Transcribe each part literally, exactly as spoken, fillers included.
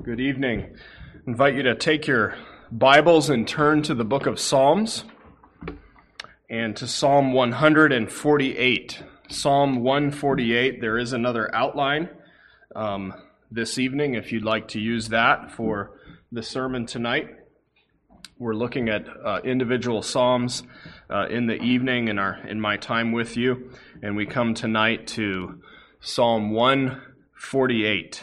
Good evening. I invite you to take your Bibles and turn to the book of Psalms and to Psalm one forty-eight. Psalm one forty-eight, there is another outline um, this evening if you'd like to use that for the sermon tonight. We're looking at uh, individual Psalms uh, in the evening in, our, in my time with you, and we come tonight to Psalm one forty-eight.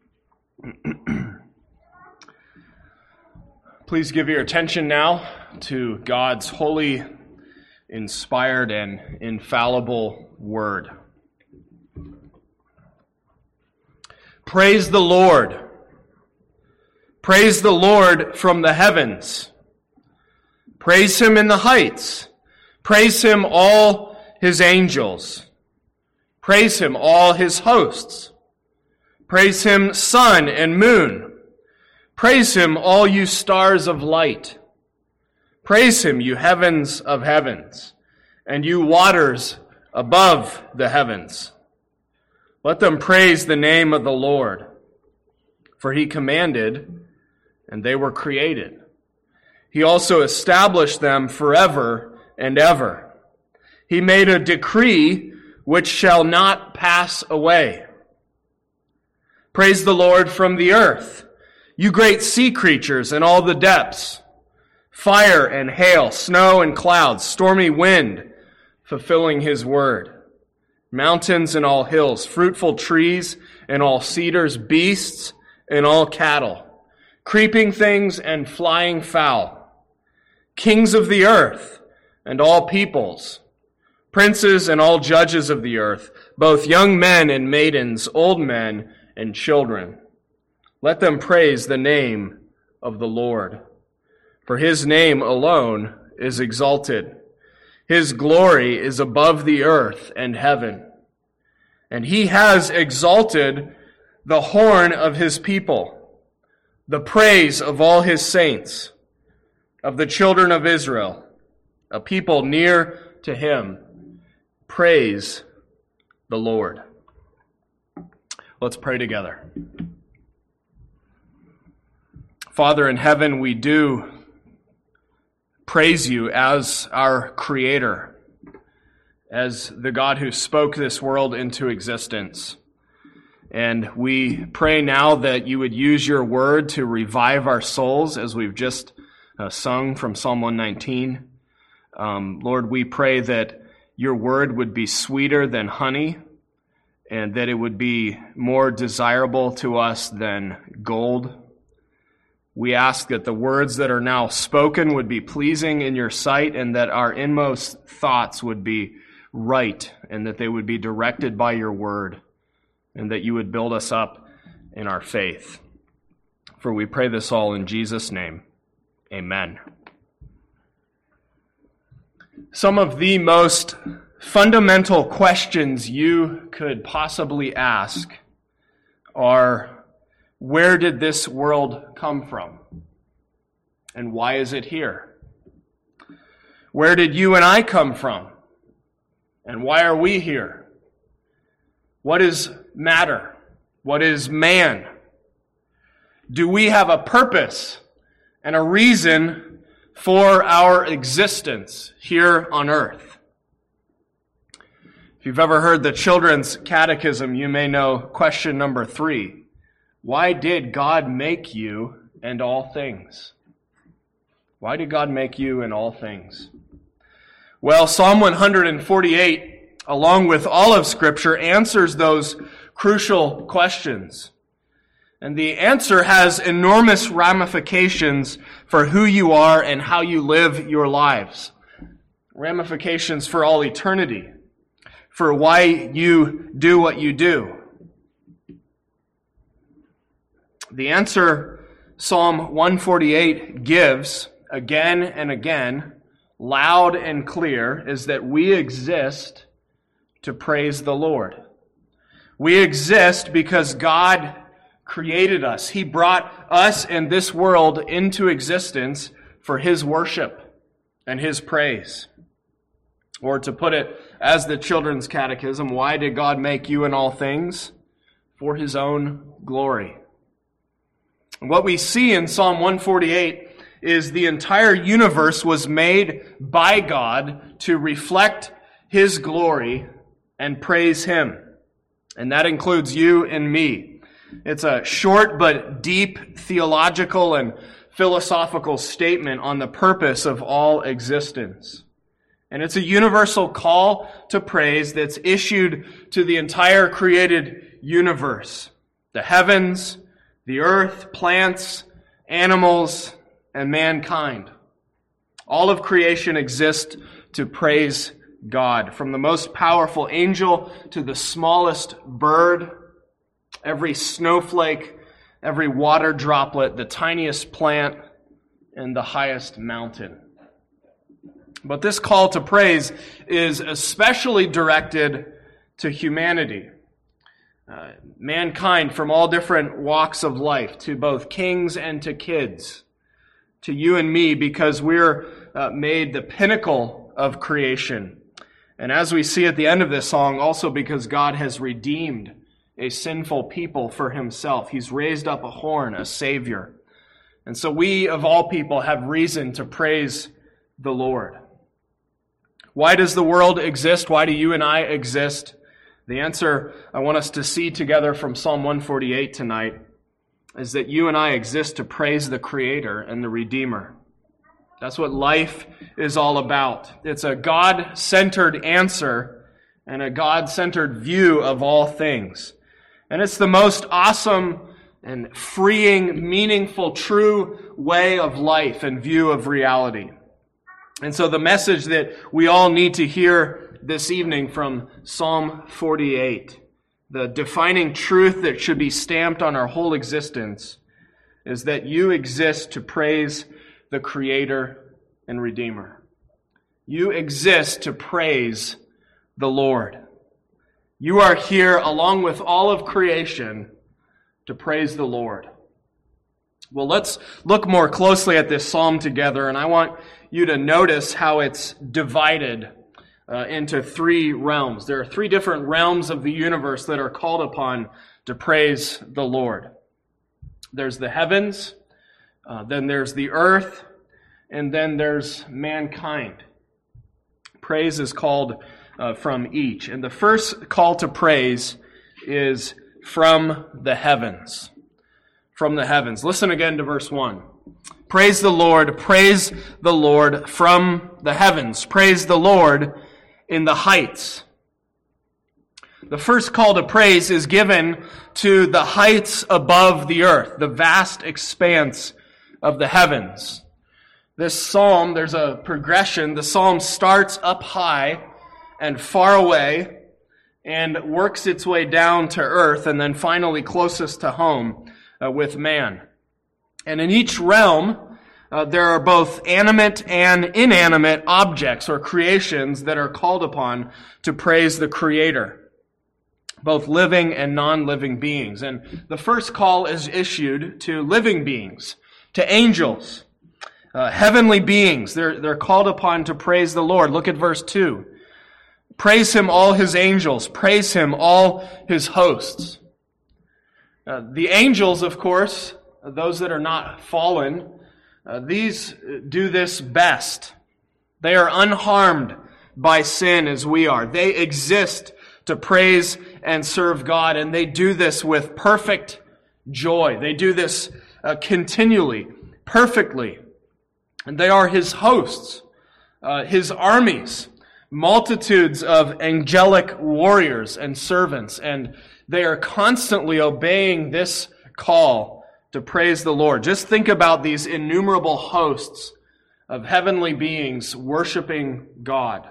Please give your attention now to God's holy, inspired, and infallible word. Praise the Lord. Praise the Lord from the heavens. Praise him in the heights. Praise him, all his angels. Praise him, all his hosts. Praise him, sun and moon. Praise him, all you stars of light. Praise him, you heavens of heavens, and you waters above the heavens. Let them praise the name of the Lord, for he commanded, and they were created. He also established them forever and ever. He made a decree which shall not pass away. Praise the Lord from the earth, you great sea creatures in all the depths, fire and hail, snow and clouds, stormy wind, fulfilling his word, mountains and all hills, fruitful trees and all cedars, beasts and all cattle, creeping things and flying fowl, kings of the earth and all peoples, princes and all judges of the earth, both young men and maidens, old men and children. Let them praise the name of the Lord, for his name alone is exalted. His glory is above the earth and heaven, and he has exalted the horn of his people, the praise of all his saints, of the children of Israel, a people near to him. Praise the Lord. Let's pray together. Father in heaven, we do praise you as our Creator, as the God who spoke this world into existence. And we pray now that you would use your word to revive our souls, as we've just uh, sung from Psalm one nineteen. Um, Lord, we pray that your word would be sweeter than honey, and that it would be more desirable to us than gold. We ask that the words that are now spoken would be pleasing in your sight, and that our inmost thoughts would be right, and that they would be directed by your word, and that you would build us up in our faith. For we pray this all in Jesus' name. Amen. Some of the most fundamental questions you could possibly ask are, where did this world come from? And why is it here? Where did you and I come from? And why are we here? What is matter? What is man? Do we have a purpose and a reason for our existence here on earth? If you've ever heard the Children's Catechism, you may know question number three. Why did God make you and all things? Why did God make you and all things? Well, Psalm one forty-eight, along with all of Scripture, answers those crucial questions. And the answer has enormous ramifications for who you are and how you live your lives. Ramifications for all eternity, for why you do what you do. The answer Psalm one forty-eight gives again and again, loud and clear, is that we exist to praise the Lord. We exist because God created us. He brought us and this world into existence for his worship and his praise. Or to put it as the Children's Catechism, why did God make you and all things? For his own glory. What we see in Psalm one forty-eight is the entire universe was made by God to reflect His glory and praise Him. And that includes you and me. It's a short but deep theological and philosophical statement on the purpose of all existence. And it's a universal call to praise that's issued to the entire created universe. The heavens, the earth, plants, animals, and mankind. All of creation exists to praise God. From the most powerful angel to the smallest bird, every snowflake, every water droplet, the tiniest plant, and the highest mountain. But this call to praise is especially directed to humanity. Uh, mankind from all different walks of life, to both kings and to kids, to you and me, because we're uh, made the pinnacle of creation. And as we see at the end of this song, also because God has redeemed a sinful people for Himself. He's raised up a horn, a Savior. And so we, of all people, have reason to praise the Lord. Why does the world exist? Why do you and I exist? The answer I want us to see together from Psalm one forty-eight tonight is that you and I exist to praise the Creator and the Redeemer. That's what life is all about. It's a God-centered answer and a God-centered view of all things. And it's the most awesome and freeing, meaningful, true way of life and view of reality. And so the message that we all need to hear this evening from Psalm forty-eight, the defining truth that should be stamped on our whole existence, is that you exist to praise the Creator and Redeemer. You exist to praise the Lord. You are here, along with all of creation, to praise the Lord. Well, let's look more closely at this psalm together, and I want you to notice how it's divided uh, into three realms. There are three different realms of the universe that are called upon to praise the Lord. There's the heavens, uh, then there's the earth, and then there's mankind. Praise is called uh, from each. And the first call to praise is from the heavens. From the heavens. Listen again to verse one. Praise the Lord, praise the Lord from the heavens. Praise the Lord in the heights. The first call to praise is given to the heights above the earth, the vast expanse of the heavens. This psalm, there's a progression. The psalm starts up high and far away and works its way down to earth and then finally closest to home uh, with man. And in each realm, uh, there are both animate and inanimate objects or creations that are called upon to praise the Creator, both living and non-living beings. And the first call is issued to living beings, to angels, uh, heavenly beings. They're, they're called upon to praise the Lord. Look at verse two. Praise Him, all His angels. Praise Him, all His hosts. Uh, the angels, of course, those that are not fallen, uh, these do this best. They are unharmed by sin as we are. They exist to praise and serve God, and they do this with perfect joy. They do this uh, continually, perfectly. And they are His hosts, uh, His armies, multitudes of angelic warriors and servants, and they are constantly obeying this call to praise the Lord. Just think about these innumerable hosts of heavenly beings worshiping God.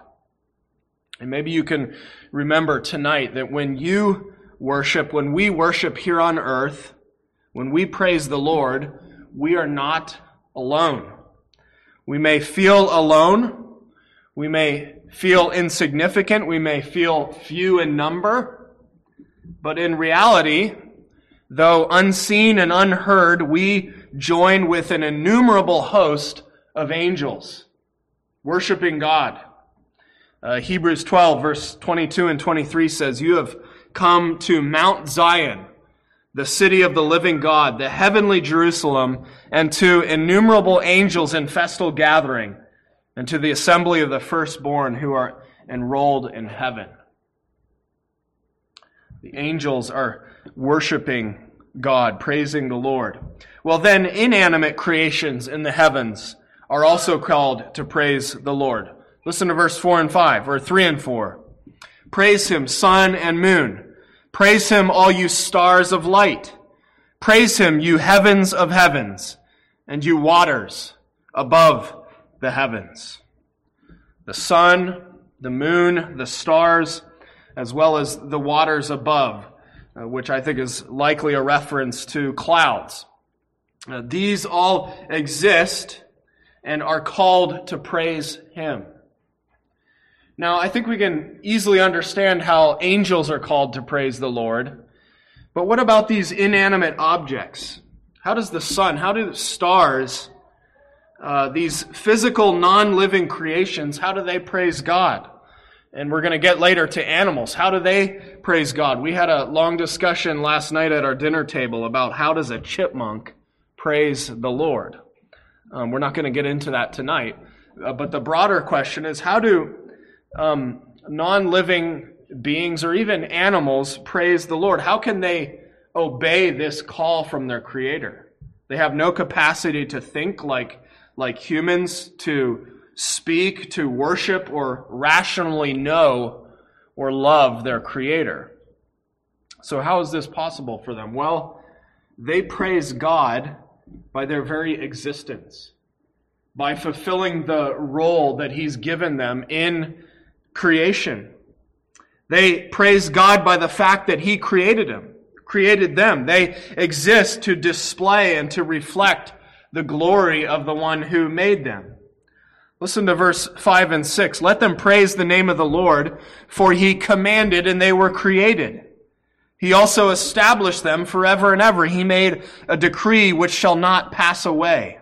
And maybe you can remember tonight that when you worship, when we worship here on earth, when we praise the Lord, we are not alone. We may feel alone. We may feel insignificant. We may feel few in number. But in reality, though unseen and unheard, we join with an innumerable host of angels worshiping God. Uh, Hebrews twelve, verse twenty-two and twenty-three says, "You have come to Mount Zion, the city of the living God, the heavenly Jerusalem, and to innumerable angels in festal gathering, and to the assembly of the firstborn who are enrolled in heaven. The angels are worshiping God, praising the Lord. Well, then, inanimate creations in the heavens are also called to praise the Lord. Listen to verse four and five, or three and four. Praise him, sun and moon. Praise him, all you stars of light. Praise him, you heavens of heavens, and you waters above the heavens. The sun, the moon, the stars, as well as the waters above, uh, which I think is likely a reference to clouds. Uh, these all exist and are called to praise him. Now, I think we can easily understand how angels are called to praise the Lord. But what about these inanimate objects? How does the sun, how do the stars, uh, these physical, non-living creations, how do they praise God? And we're going to get later to animals. How do they praise God? We had a long discussion last night at our dinner table about how does a chipmunk praise the Lord. Um, we're not going to get into that tonight. Uh, but the broader question is, how do um, non-living beings or even animals praise the Lord? How can they obey this call from their Creator? They have no capacity to think like, like humans, to speak, to worship, or rationally know or love their Creator. So how is this possible for them? Well, they praise God by their very existence, by fulfilling the role that He's given them in creation. They praise God by the fact that He created them, created them. They exist to display and to reflect the glory of the one who made them. Listen to verse five and six. Let them praise the name of the Lord, for He commanded and they were created. He also established them forever and ever. He made a decree which shall not pass away.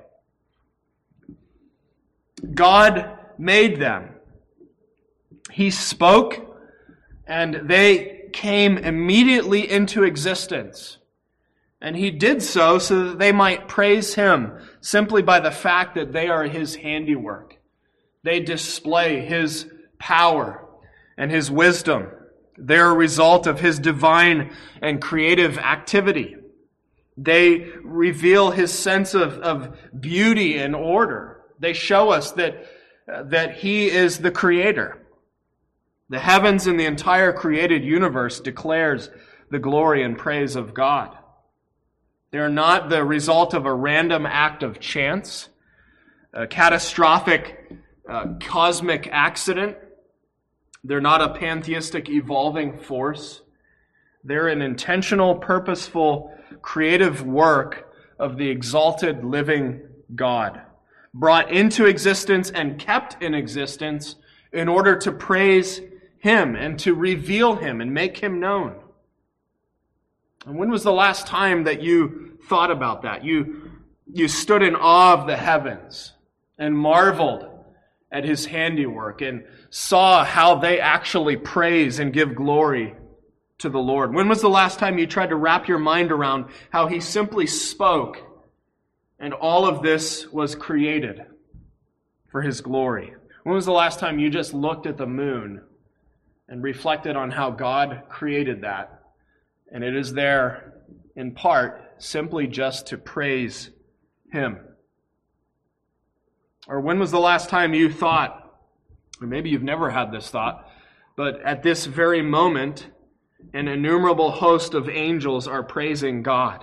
God made them. He spoke, and they came immediately into existence. And He did so so that they might praise Him simply by the fact that they are His handiwork. They display His power and His wisdom. They're a result of His divine and creative activity. They reveal His sense of, of beauty and order. They show us that, uh, that He is the Creator. The heavens and the entire created universe declares the glory and praise of God. They are not the result of a random act of chance, a catastrophic uh, cosmic accident. They're not a pantheistic evolving force. They're an intentional, purposeful, creative work of the exalted living God, brought into existence and kept in existence in order to praise Him and to reveal Him and make Him known. And when was the last time that you thought about that? You, you stood in awe of the heavens and marveled at His handiwork and saw how they actually praise and give glory to the Lord. When was the last time you tried to wrap your mind around how He simply spoke and all of this was created for His glory? When was the last time you just looked at the moon and reflected on how God created that? And it is there, in part, simply just to praise Him. Or when was the last time you thought, or maybe you've never had this thought, but at this very moment, an innumerable host of angels are praising God.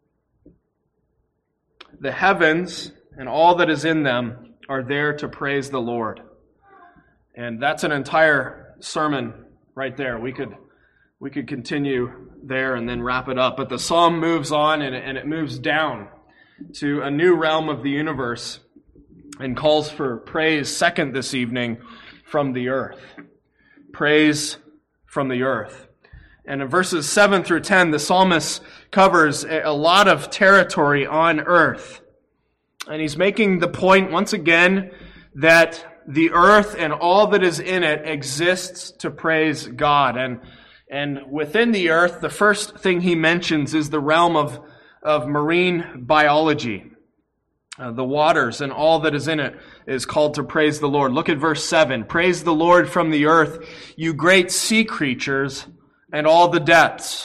The heavens and all that is in them are there to praise the Lord. And that's an entire sermon right there. We could we could continue there and then wrap it up. But the psalm moves on and it, and it moves down to a new realm of the universe and calls for praise second this evening from the earth. Praise from the earth. And in verses seven through ten, the psalmist covers a lot of territory on earth. And he's making the point once again that the earth and all that is in it exists to praise God. And And within the earth, the first thing he mentions is the realm of, of marine biology. Uh, the waters and all that is in it is called to praise the Lord. Look at verse seven. Praise the Lord from the earth, you great sea creatures and all the depths.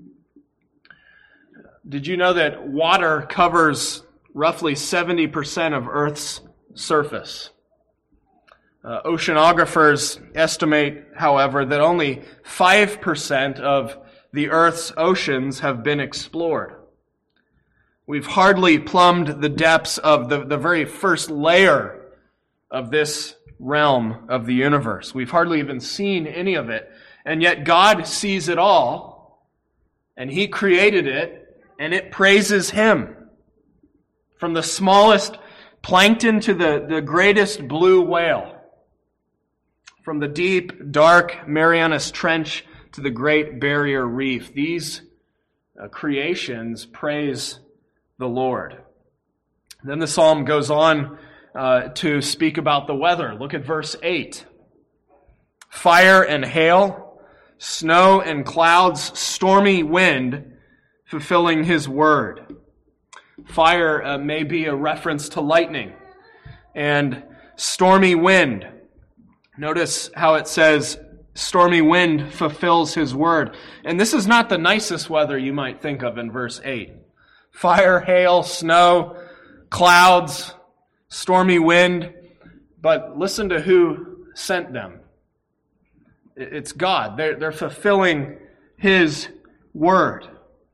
Did you know that water covers roughly seventy percent of Earth's surface? Uh, oceanographers estimate, however, that only five percent of the Earth's oceans have been explored. We've hardly plumbed the depths of the, the very first layer of this realm of the universe. We've hardly even seen any of it. And yet God sees it all, and He created it, and it praises Him. From the smallest plankton to the, the greatest blue whale. From the deep, dark Marianas Trench to the Great Barrier Reef. These uh, creations praise the Lord. Then the psalm goes on uh, to speak about the weather. Look at verse eight. Fire and hail, snow and clouds, stormy wind, fulfilling His word. Fire uh, may be a reference to lightning, and stormy wind. Notice how it says, stormy wind fulfills His word. And this is not the nicest weather you might think of in verse eight. Fire, hail, snow, clouds, stormy wind. But listen to who sent them. It's God. They're, they're fulfilling His word.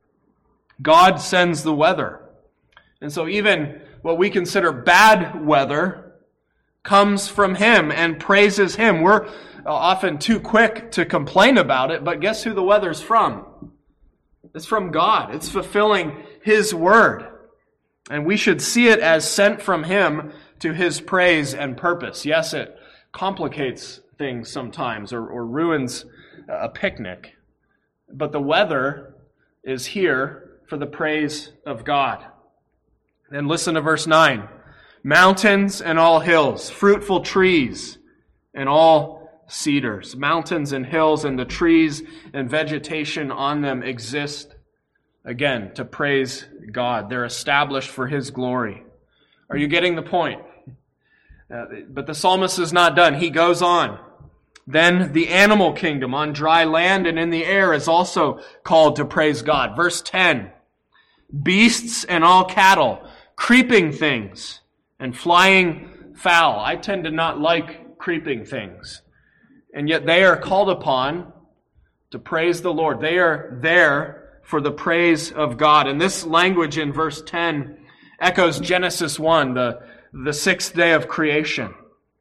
God sends the weather. And so even what we consider bad weather comes from Him and praises Him. We're often too quick to complain about it, but guess who the weather's from? It's from God. It's fulfilling His word. And we should see it as sent from Him to His praise and purpose. Yes, it complicates things sometimes or, or ruins a picnic. But the weather is here for the praise of God. Then listen to verse nine. Mountains and all hills, fruitful trees and all cedars. Mountains and hills and the trees and vegetation on them exist, again, to praise God. They're established for His glory. Are you getting the point? Uh, but the psalmist is not done. He goes on. Then the animal kingdom on dry land and in the air is also called to praise God. Verse ten. Beasts and all cattle, creeping things, and flying fowl. I tend to not like creeping things. And yet they are called upon to praise the Lord. They are there for the praise of God. And this language in verse ten echoes Genesis one, the, the sixth day of creation.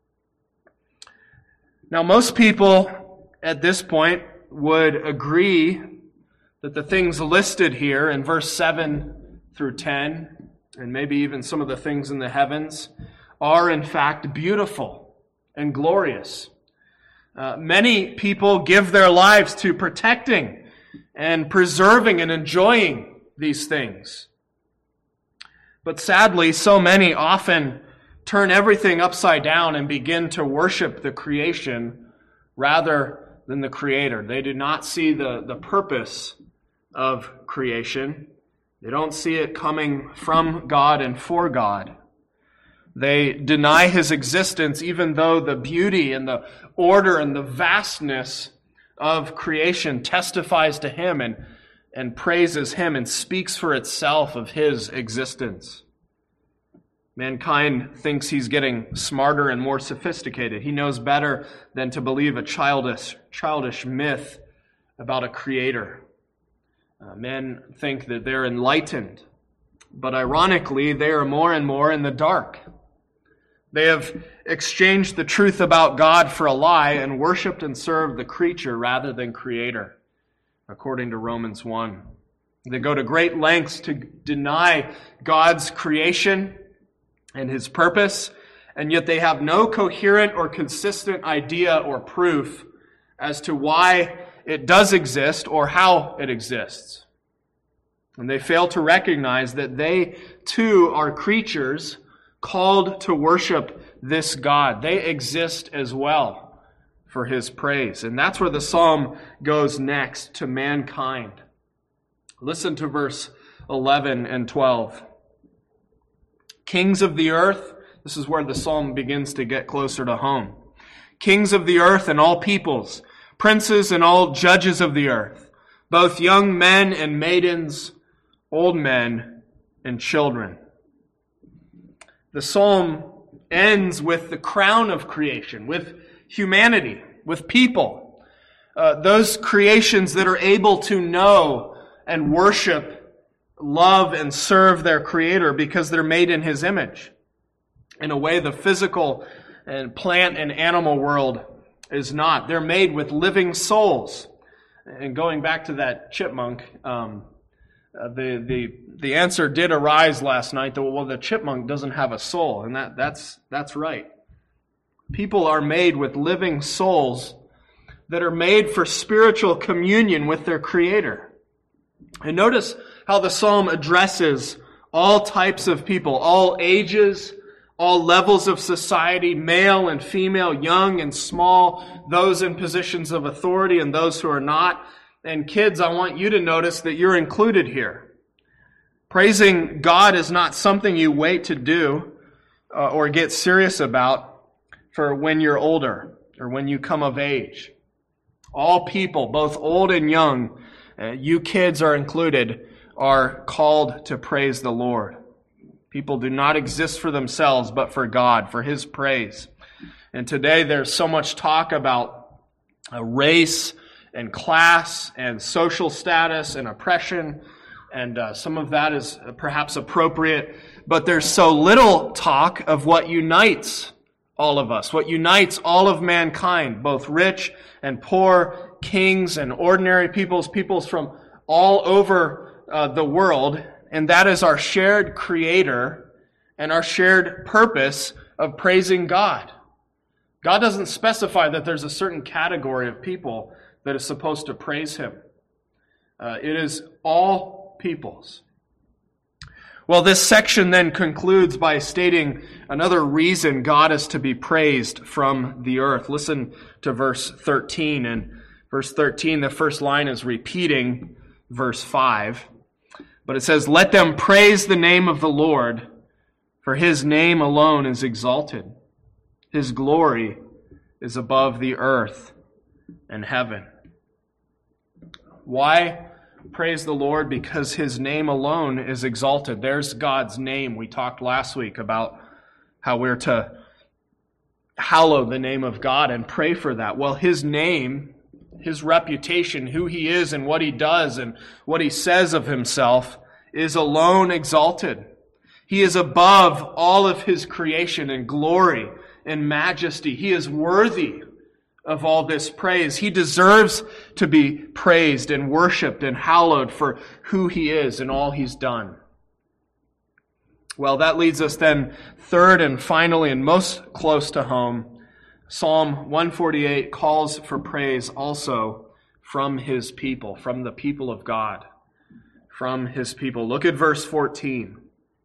Now, most people at this point would agree that the things listed here in verse seven through ten, and maybe even some of the things in the heavens, are in fact beautiful and glorious. Uh, many people give their lives to protecting and preserving and enjoying these things. But sadly, so many often turn everything upside down and begin to worship the creation rather than the Creator. They do not see the, the purpose of creation. They don't see it coming from God and for God. They deny His existence even though the beauty and the order and the vastness of creation testifies to Him and, and praises Him and speaks for itself of His existence. Mankind thinks he's getting smarter and more sophisticated. He knows better than to believe a childish, childish myth about a creator. Uh, men think that they're enlightened, but ironically, they are more and more in the dark. They have exchanged the truth about God for a lie and worshiped and served the creature rather than Creator, according to Romans one. They go to great lengths to deny God's creation and His purpose, and yet they have no coherent or consistent idea or proof as to why it does exist or how it exists. And they fail to recognize that they too are creatures called to worship this God. They exist as well for his praise. And that's where the psalm goes next, to mankind. Listen to verse eleven and twelve. Kings of the earth, this is where the psalm begins to get closer to home. Kings of the earth and all peoples, princes and all judges of the earth, both young men and maidens, old men and children. The psalm ends with the crown of creation, with humanity, with people. Uh, those creations that are able to know and worship, love and serve their Creator because they're made in His image. In a way the physical and plant and animal world is not. They're made with living souls. And going back to that chipmunk, um, uh, the the the answer did arise last night that, well, the chipmunk doesn't have a soul, and that that's that's right. People are made with living souls that are made for spiritual communion with their Creator. And notice how the psalm addresses all types of people, all ages, all levels of society, male and female, young and small, those in positions of authority and those who are not. And kids, I want you to notice that you're included here. Praising God is not something you wait to do uh, or get serious about for when you're older or when you come of age. All people, both old and young, uh, you kids are included, are called to praise the Lord. People do not exist for themselves, but for God, for His praise. And today there's so much talk about uh, race and class and social status and oppression, and uh, some of that is perhaps appropriate, but there's so little talk of what unites all of us, what unites all of mankind, both rich and poor, kings and ordinary peoples, peoples from all over uh, the world, and that is our shared Creator and our shared purpose of praising God. God doesn't specify that there's a certain category of people that is supposed to praise Him. Uh, it is all peoples. Well, this section then concludes by stating another reason God is to be praised from the earth. Listen to verse thirteen. And verse thirteen, the first line is repeating verse five. But it says, "Let them praise the name of the Lord, for His name alone is exalted. His glory is above the earth and heaven." Why praise the Lord? Because His name alone is exalted. There's God's name. We talked last week about how we're to hallow the name of God and pray for that. Well, His name, His reputation, who He is and what He does and what He says of Himself is alone exalted. He is above all of His creation in glory and majesty. He is worthy of all this praise. He deserves to be praised and worshiped and hallowed for who He is and all He's done. Well, that leads us then third and finally and most close to home. Psalm one forty-eight calls for praise also from His people, from the people of God, from His people. Look at verse fourteen.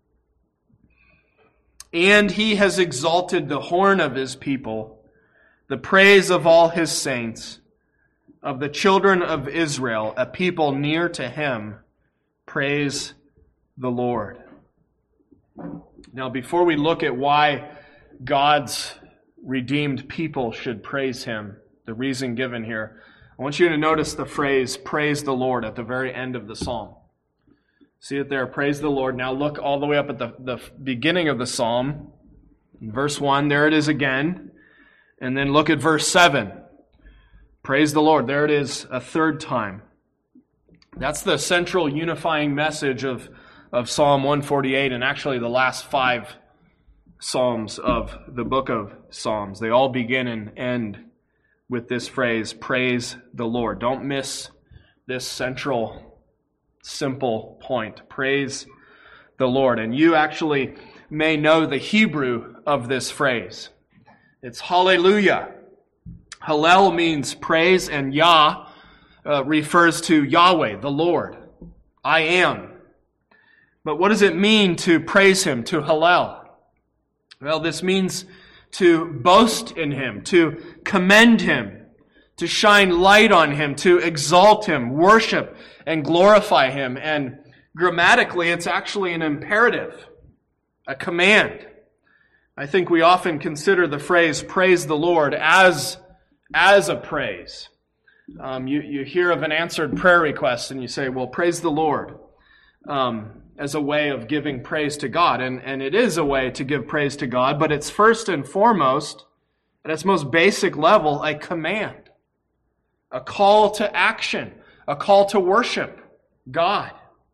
"And He has exalted the horn of His people, the praise of all His saints, of the children of Israel, a people near to Him. Praise the Lord." Now, before we look at why God's redeemed people should praise Him, the reason given here, I want you to notice the phrase, "praise the Lord," at the very end of the psalm. See it there, praise the Lord. Now look all the way up at the, the beginning of the psalm. In verse one, there it is again. And then look at verse seven. Praise the Lord. There it is a third time. That's the central unifying message of, of Psalm one forty-eight and actually the last five psalms of the book of Psalms. They all begin and end with this phrase, praise the Lord. Don't miss this central, simple point. Praise the Lord. And you actually may know the Hebrew of this phrase. It's hallelujah. Hallel means praise, and Yah uh, refers to Yahweh, the Lord. I am. But what does it mean to praise Him, to Hallel? Well, this means to boast in Him, to commend Him, to shine light on him, to exalt him, worship and glorify him. And grammatically, it's actually an imperative, a command. I think we often consider the phrase praise the Lord as, as a praise. Um, you, you hear of an answered prayer request and you say, well, praise the Lord, um, as a way of giving praise to God. And, and it is a way to give praise to God, but it's first and foremost, at its most basic level, a command, a call to action, a call to worship God.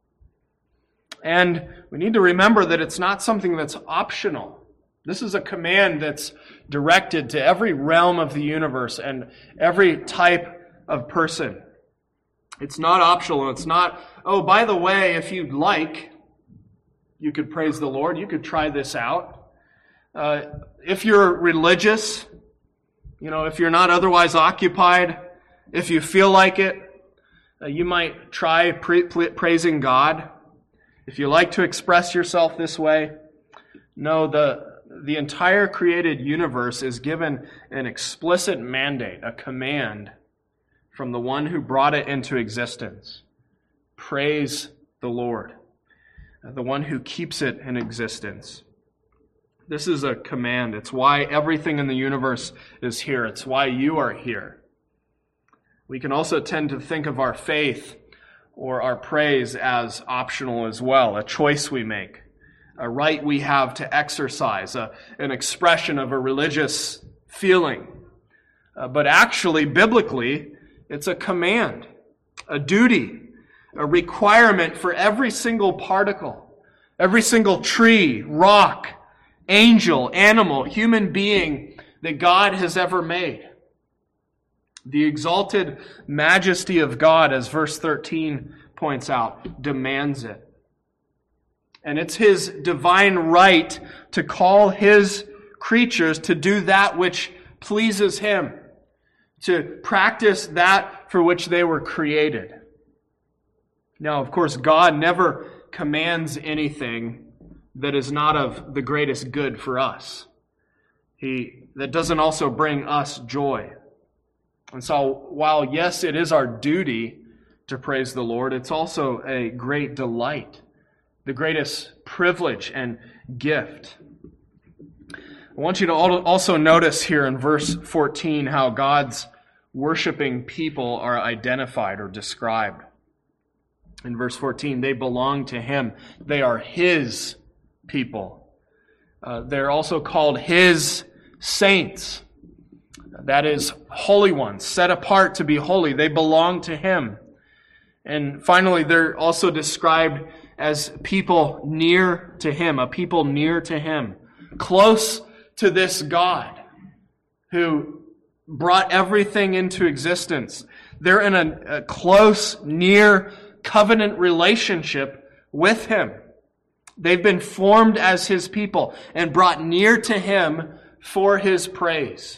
And we need to remember that it's not something that's optional. This is a command that's directed to every realm of the universe and every type of person. It's not optional. It's not, oh, by the way, if you'd like, you could praise the Lord. You could try this out. Uh, if you're religious, you know, if you're not otherwise occupied, if you feel like it, uh, you might try pre- praising God. If you like to express yourself this way, no, the the entire created universe is given an explicit mandate, a command from the one who brought it into existence. Praise the Lord, the one who keeps it in existence. This is a command. It's why everything in the universe is here. It's why you are here. We can also tend to think of our faith or our praise as optional as well, a choice we make, a right we have to exercise, a, an expression of a religious feeling. Uh, but actually, biblically, it's a command, a duty, a requirement for every single particle, every single tree, rock, angel, animal, human being that God has ever made. The exalted majesty of God, as verse thirteen points out, demands it. And it's His divine right to call His creatures to do that which pleases Him, to practice that for which they were created. Now, of course, God never commands anything that is not of the greatest good for us. He, that doesn't also bring us joy. And so, while yes, it is our duty to praise the Lord, it's also a great delight, the greatest privilege and gift. I want you to also notice here in verse fourteen how God's worshiping people are identified or described. In verse fourteen, they belong to Him. They are His people. Uh, they're also called His saints. That is, holy ones, set apart to be holy. They belong to Him. And finally, they're also described as people near to Him, a people near to Him, close to this God who brought everything into existence. They're in a, a close, near covenant relationship with Him. They've been formed as His people and brought near to Him for His praise.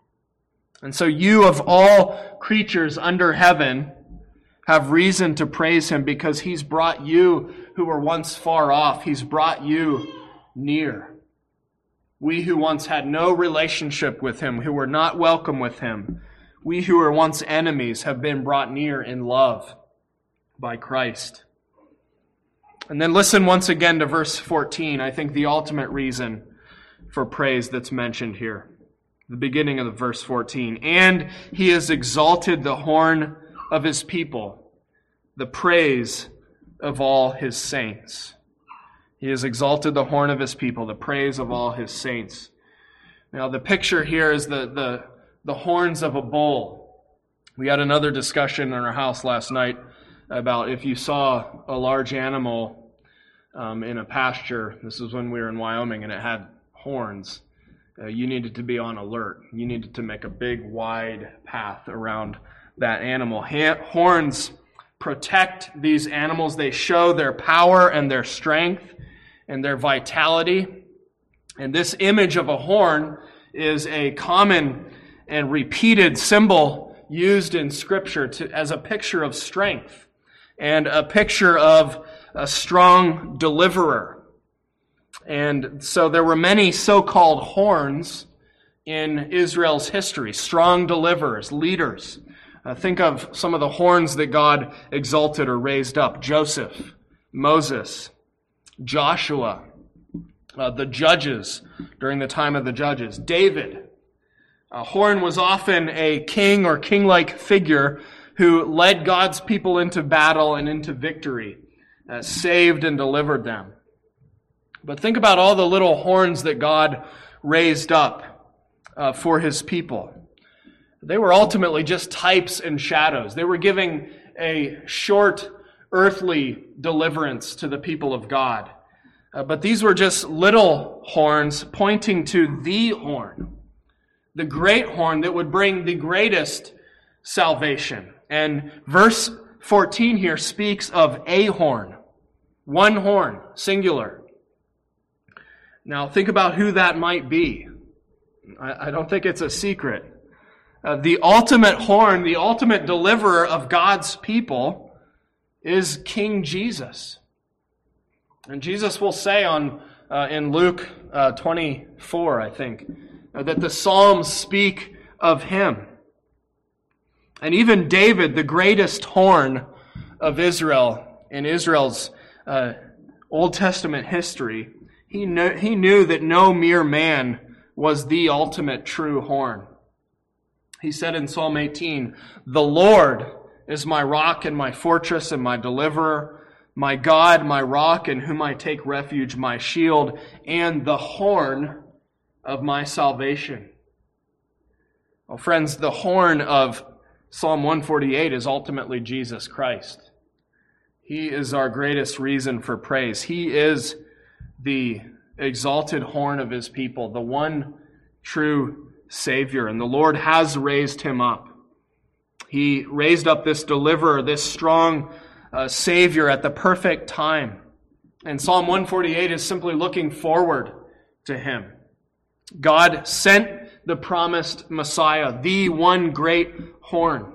And so you, of all creatures under heaven, have reason to praise Him because He's brought you who were once far off. He's brought you near. We who once had no relationship with Him, who were not welcome with Him, we who were once enemies have been brought near in love by Christ. And then listen once again to verse fourteen, I think the ultimate reason for praise that's mentioned here. The beginning of the verse fourteen. And He has exalted the horn of His people, the praise of all His saints. He has exalted the horn of His people, the praise of all His saints. Now the picture here is the, the, the horns of a bull. We had another discussion in our house last night about if you saw a large animal um, in a pasture. This was when we were in Wyoming and it had horns. Uh, you needed to be on alert. You needed to make a big, wide path around that animal. Ha- horns protect these animals. They show their power and their strength and their vitality. And this image of a horn is a common and repeated symbol used in Scripture to, as a picture of strength and a picture of a strong deliverer. And so there were many so-called horns in Israel's history, strong deliverers, leaders. Uh, think of some of the horns that God exalted or raised up. Joseph, Moses, Joshua, uh, the judges during the time of the judges, David. A horn was often a king or king-like figure who led God's people into battle and into victory, uh, saved and delivered them. But think about all the little horns that God raised up uh, for his people. They were ultimately just types and shadows. They were giving a short earthly deliverance to the people of God. Uh, but these were just little horns pointing to the horn, the great horn that would bring the greatest salvation. And verse fourteen here speaks of a horn, one horn, singular. Now think about who that might be. I, I don't think it's a secret. Uh, the ultimate horn, the ultimate deliverer of God's people is King Jesus. And Jesus will say on uh, in Luke uh, twenty-four, I think, uh, that the Psalms speak of him. And even David, the greatest horn of Israel in Israel's uh, Old Testament history, he knew, he knew that no mere man was the ultimate true horn. He said in Psalm eighteen, "The Lord is my rock and my fortress and my deliverer, my God, my rock, in whom I take refuge, my shield, and the horn of my salvation." Well, friends, the horn of Psalm one forty-eight is ultimately Jesus Christ. He is our greatest reason for praise. He is the exalted horn of his people, the one true Savior, and the Lord has raised him up. He raised up this deliverer, this strong uh, Savior at the perfect time. And Psalm one forty-eight is simply looking forward to him. God sent the promised Messiah, the one great horn.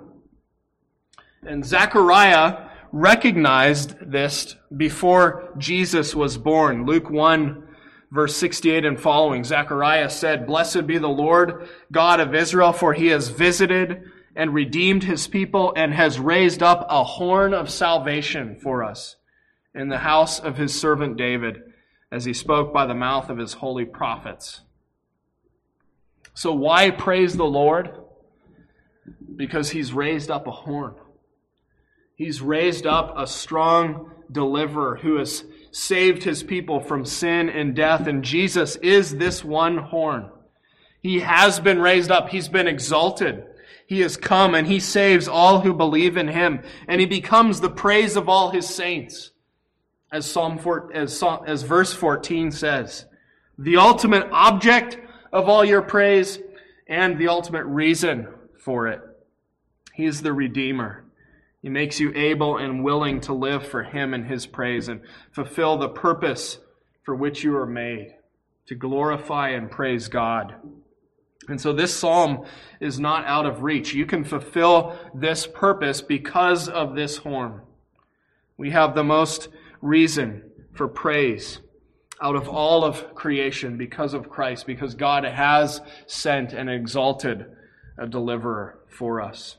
And Zechariah recognized this before Jesus was born. Luke one, verse sixty-eight and following, Zechariah said, "Blessed be the Lord God of Israel, for he has visited and redeemed his people and has raised up a horn of salvation for us in the house of his servant David, as he spoke by the mouth of his holy prophets." So why praise the Lord? Because he's raised up a horn. He's raised up a strong deliverer who has saved his people from sin and death, and Jesus is this one horn. He has been raised up. He's been exalted. He has come and he saves all who believe in him, and he becomes the praise of all his saints. As Psalm four, as, as verse fourteen says, the ultimate object of all your praise and the ultimate reason for it. He is the Redeemer. He makes you able and willing to live for him and his praise and fulfill the purpose for which you are made, to glorify and praise God. And so this psalm is not out of reach. You can fulfill this purpose because of this horn. We have the most reason for praise out of all of creation because of Christ, because God has sent and exalted a deliverer for us.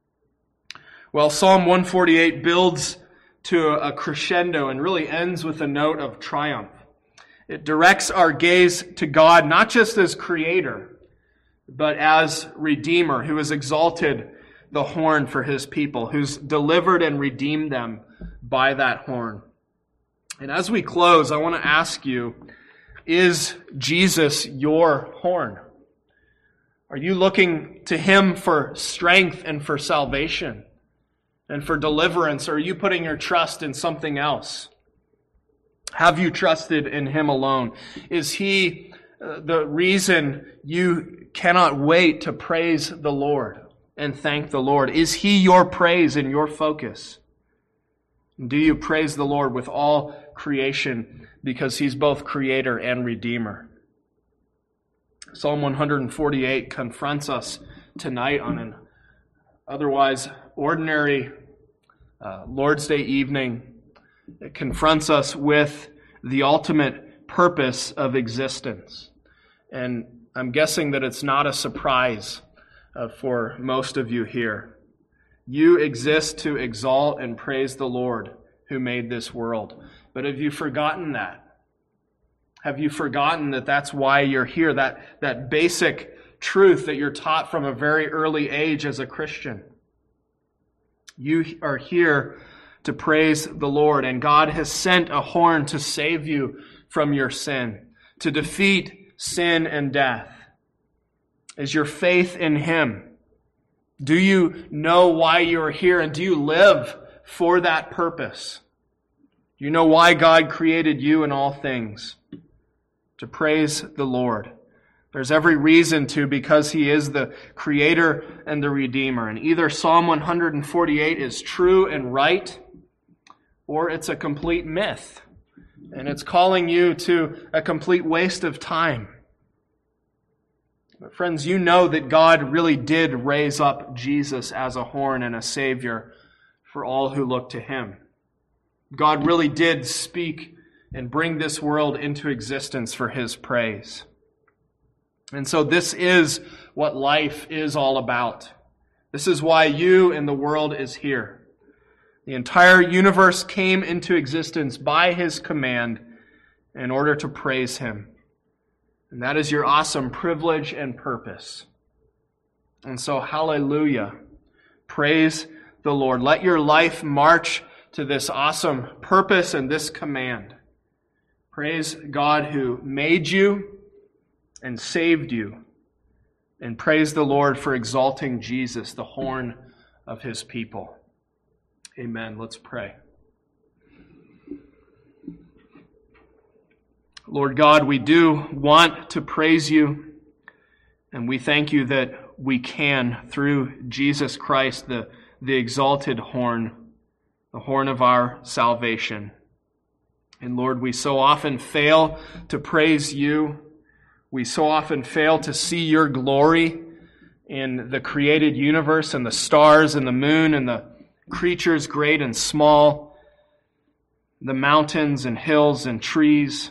Well, Psalm one forty-eight builds to a crescendo and really ends with a note of triumph. It directs our gaze to God, not just as Creator, but as Redeemer, who has exalted the horn for his people, who's delivered and redeemed them by that horn. And as we close, I want to ask you, is Jesus your horn? Are you looking to him for strength and for salvation and for deliverance, or are you putting your trust in something else? Have you trusted in him alone? Is he uh, the reason you cannot wait to praise the Lord and thank the Lord? Is he your praise and your focus? Do you praise the Lord with all creation because he's both creator and redeemer? Psalm one forty-eight confronts us tonight on an otherwise ordinary uh, Lord's Day evening. It confronts us with the ultimate purpose of existence. And I'm guessing that it's not a surprise uh, for most of you here. You exist to exalt and praise the Lord who made this world. But have you forgotten that? Have you forgotten that that's why you're here, that, that basic truth that you're taught from a very early age as a Christian? You are here to praise the Lord, and God has sent a horn to save you from your sin, to defeat sin and death. Is your faith in Him? Do you know why you're here, and do you live for that purpose? Do you know why God created you and all things? To praise the Lord. There's every reason to, because He is the Creator and the Redeemer. And either Psalm one forty-eight is true and right, or it's a complete myth. And it's calling you to a complete waste of time. But friends, you know that God really did raise up Jesus as a horn and a Savior for all who look to Him. God really did speak and bring this world into existence for His praise. And so this is what life is all about. This is why you and the world is here. The entire universe came into existence by His command in order to praise Him. And that is your awesome privilege and purpose. And so, hallelujah. Praise the Lord. Let your life march to this awesome purpose and this command. Praise God who made you and saved you. And praise the Lord for exalting Jesus, the horn of His people. Amen. Let's pray. Lord God, we do want to praise You, and we thank You that we can through Jesus Christ, the, the exalted horn, the horn of our salvation. And Lord, we so often fail to praise You. We so often fail to see Your glory in the created universe and the stars and the moon and the creatures great and small, the mountains and hills and trees.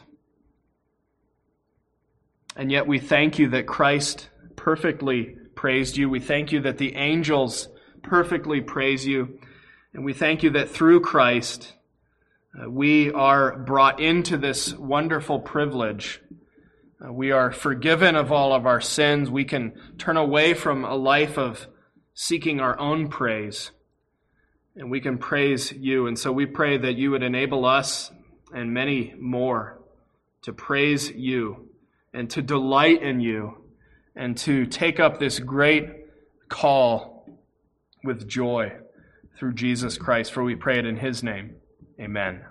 And yet we thank You that Christ perfectly praised You. We thank You that the angels perfectly praise You. And we thank You that through Christ uh, we are brought into this wonderful privilege. Uh, we are forgiven of all of our sins. We can turn away from a life of seeking our own praise. And we can praise You. And so we pray that You would enable us and many more to praise You and to delight in You and to take up this great call with joy through Jesus Christ. For we pray it in His name. Amen.